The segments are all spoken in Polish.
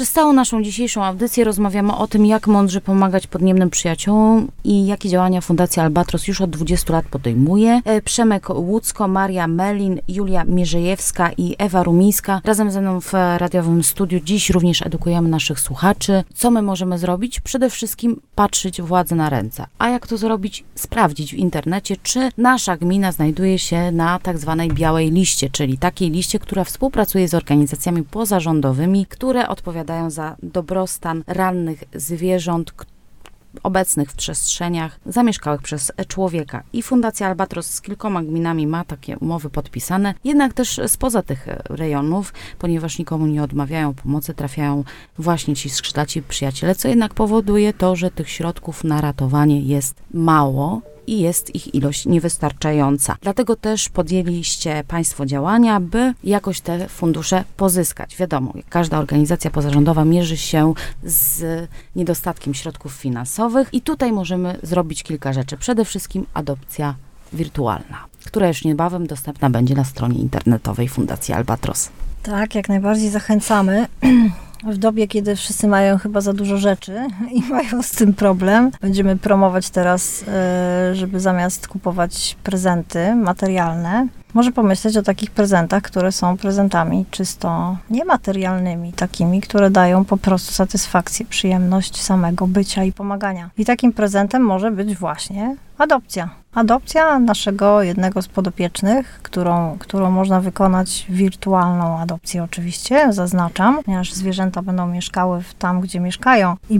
Przez całą naszą dzisiejszą audycję rozmawiamy o tym, jak mądrze pomagać podniebnym przyjaciołom i jakie działania Fundacja Albatros już od 20 lat podejmuje. Przemek Łucko, Maria Melin, Julia Mierzejewska i Ewa Rumińska razem ze mną w radiowym studiu. Dziś również edukujemy naszych słuchaczy. Co my możemy zrobić? Przede wszystkim patrzeć władzy na ręce. A jak to zrobić? Sprawdzić w internecie, czy nasza gmina znajduje się na tak zwanej białej liście, czyli takiej liście, która współpracuje z organizacjami pozarządowymi, które odpowiadają za dobrostan rannych zwierząt obecnych w przestrzeniach zamieszkałych przez człowieka. I Fundacja Albatros z kilkoma gminami ma takie umowy podpisane, jednak też spoza tych rejonów, ponieważ nikomu nie odmawiają pomocy, trafiają właśnie ci skrzydlaci przyjaciele, co jednak powoduje to, że tych środków na ratowanie jest mało i jest ich ilość niewystarczająca. Dlatego też podjęliście Państwo działania, by jakoś te fundusze pozyskać. Wiadomo, każda organizacja pozarządowa mierzy się z niedostatkiem środków finansowych i tutaj możemy zrobić kilka rzeczy. Przede wszystkim adopcja wirtualna, która już niebawem dostępna będzie na stronie internetowej Fundacji Albatros. Tak, jak najbardziej zachęcamy. W dobie, kiedy wszyscy mają chyba za dużo rzeczy i mają z tym problem, będziemy promować teraz, żeby zamiast kupować prezenty materialne, może pomyśleć o takich prezentach, które są prezentami czysto niematerialnymi, takimi, które dają po prostu satysfakcję, przyjemność samego bycia i pomagania. I takim prezentem może być właśnie adopcja. Adopcja naszego jednego z podopiecznych, którą można wykonać, wirtualną adopcję oczywiście, zaznaczam, ponieważ zwierzęta będą mieszkały tam, gdzie mieszkają i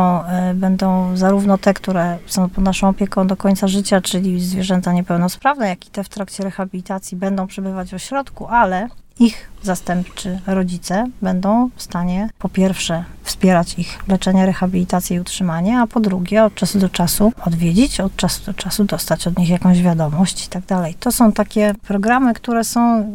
będą zarówno te, które są pod naszą opieką do końca życia, czyli zwierzęta niepełnosprawne, jak i te w trakcie rehabilitacji będą przebywać w ośrodku, ale ich zastępczy rodzice będą w stanie po pierwsze wspierać ich leczenie, rehabilitację i utrzymanie, a po drugie od czasu do czasu odwiedzić, od czasu do czasu dostać od nich jakąś wiadomość i tak dalej. To są takie programy, które są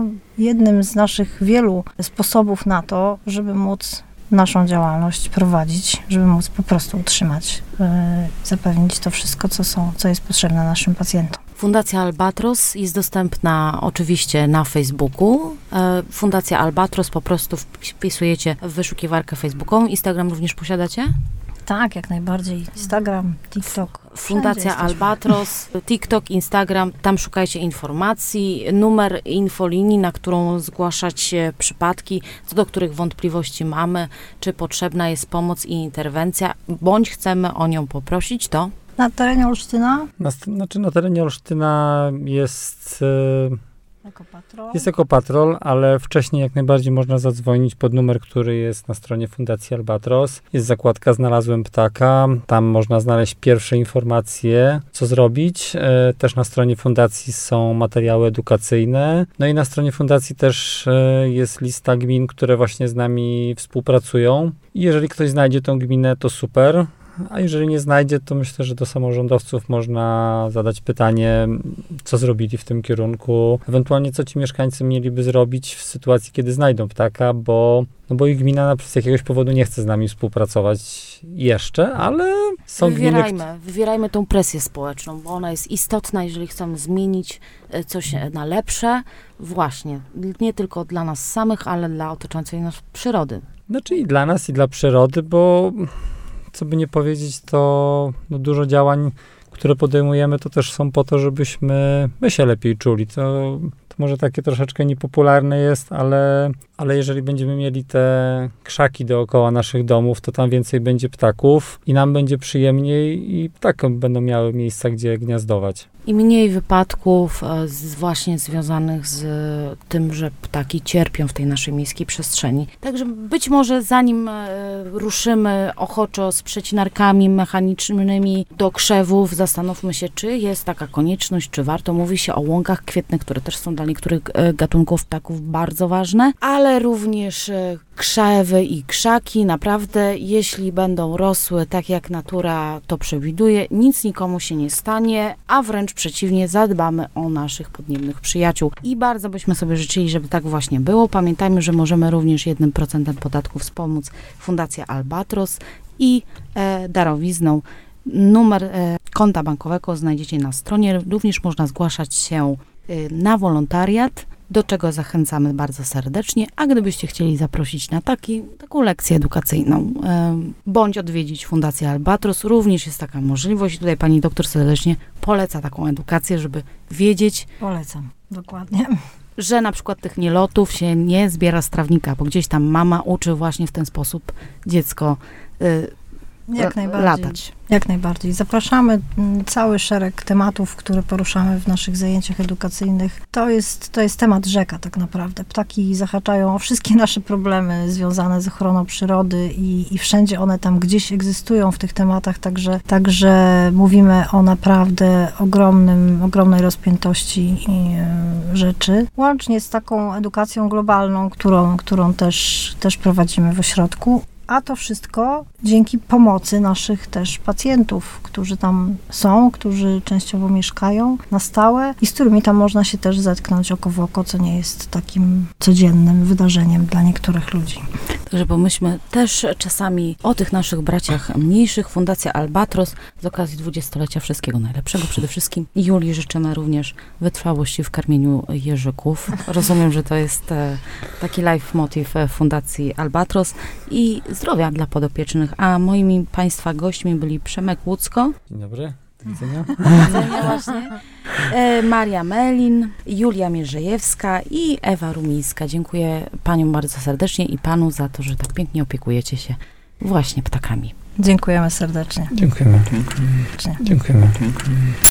jednym z naszych wielu sposobów na to, żeby móc naszą działalność prowadzić, żeby móc po prostu utrzymać, zapewnić to wszystko, co jest potrzebne naszym pacjentom. Fundacja Albatros jest dostępna oczywiście na Facebooku. Fundacja Albatros po prostu wpisujecie w wyszukiwarkę facebookową. Instagram również posiadacie? Tak, jak najbardziej. Instagram, TikTok. Fundacja Albatros, TikTok, Instagram, tam szukajcie informacji, numer infolinii, na którą zgłaszać przypadki, co do których wątpliwości mamy, czy potrzebna jest pomoc i interwencja, bądź chcemy o nią poprosić, to? Na terenie Olsztyna? Na terenie Olsztyna jest Ekopatrol. Jest Ekopatrol, ale wcześniej jak najbardziej można zadzwonić pod numer, który jest na stronie Fundacji Albatros. Jest zakładka Znalazłem ptaka. Tam można znaleźć pierwsze informacje, co zrobić. Też na stronie Fundacji są materiały edukacyjne. No i na stronie Fundacji też jest lista gmin, które właśnie z nami współpracują. I jeżeli ktoś znajdzie tą gminę, to super. A jeżeli nie znajdzie, to myślę, że do samorządowców można zadać pytanie, co zrobili w tym kierunku, ewentualnie co ci mieszkańcy mieliby zrobić w sytuacji, kiedy znajdą ptaka, bo ich gmina z jakiegoś powodu nie chce z nami współpracować jeszcze, ale są Wywierajmy tą presję społeczną, bo ona jest istotna, jeżeli chcemy zmienić coś na lepsze, właśnie, nie tylko dla nas samych, ale dla otaczającej nas przyrody. Znaczy i dla nas, i dla przyrody, bo co by nie powiedzieć, to dużo działań, które podejmujemy, to też są po to, żebyśmy my się lepiej czuli. To może takie troszeczkę niepopularne jest, ale jeżeli będziemy mieli te krzaki dookoła naszych domów, to tam więcej będzie ptaków i nam będzie przyjemniej i ptaki będą miały miejsca, gdzie gniazdować. I mniej wypadków właśnie związanych z tym, że ptaki cierpią w tej naszej miejskiej przestrzeni. Także być może zanim ruszymy ochoczo z przecinarkami mechanicznymi do krzewów, zastanówmy się, czy jest taka konieczność, czy warto. Mówi się o łąkach kwietnych, które też są dla niektórych gatunków ptaków bardzo ważne, ale również krzewy i krzaki, naprawdę, jeśli będą rosły tak, jak natura to przewiduje, nic nikomu się nie stanie, a wręcz przeciwnie, zadbamy o naszych podniebnych przyjaciół. I bardzo byśmy sobie życzyli, żeby tak właśnie było. Pamiętajmy, że możemy również 1% podatku wspomóc Fundację Albatros i darowizną. Numer konta bankowego znajdziecie na stronie. Również można zgłaszać się na wolontariat do czego zachęcamy bardzo serdecznie, a gdybyście chcieli zaprosić na taką lekcję edukacyjną, bądź odwiedzić Fundację Albatros, również jest taka możliwość. Tutaj pani doktor serdecznie poleca taką edukację, żeby wiedzieć. Polecam, dokładnie. Że na przykład tych nielotów się nie zbiera z trawnika, bo gdzieś tam mama uczy właśnie w ten sposób dziecko Jak najbardziej. latać. Jak najbardziej. Zapraszamy. Cały szereg tematów, które poruszamy w naszych zajęciach edukacyjnych. To jest temat rzeka tak naprawdę. Ptaki zahaczają o wszystkie nasze problemy związane z ochroną przyrody i wszędzie one tam gdzieś egzystują w tych tematach, także mówimy o naprawdę ogromnej rozpiętości rzeczy. Łącznie z taką edukacją globalną, którą też prowadzimy w ośrodku. A to wszystko dzięki pomocy naszych też pacjentów, którzy tam są, którzy częściowo mieszkają na stałe i z którymi tam można się też zetknąć oko w oko, co nie jest takim codziennym wydarzeniem dla niektórych ludzi. Także pomyślmy też czasami o tych naszych braciach mniejszych. Fundacja Albatros z okazji 20-lecia wszystkiego najlepszego przede wszystkim. Julii życzymy również wytrwałości w karmieniu jeżyków. Rozumiem, że to jest taki leitmotiv Fundacji Albatros i zdrowia dla podopiecznych. A moimi Państwa gośćmi byli Przemek Łucko. Dzień dobry. Do widzenia. Właśnie. Maria Melin, Julia Mierzejewska i Ewa Rumińska. Dziękuję Paniom bardzo serdecznie i Panu za to, że tak pięknie opiekujecie się właśnie ptakami. Dziękujemy serdecznie. Dziękujemy. Dziękujemy.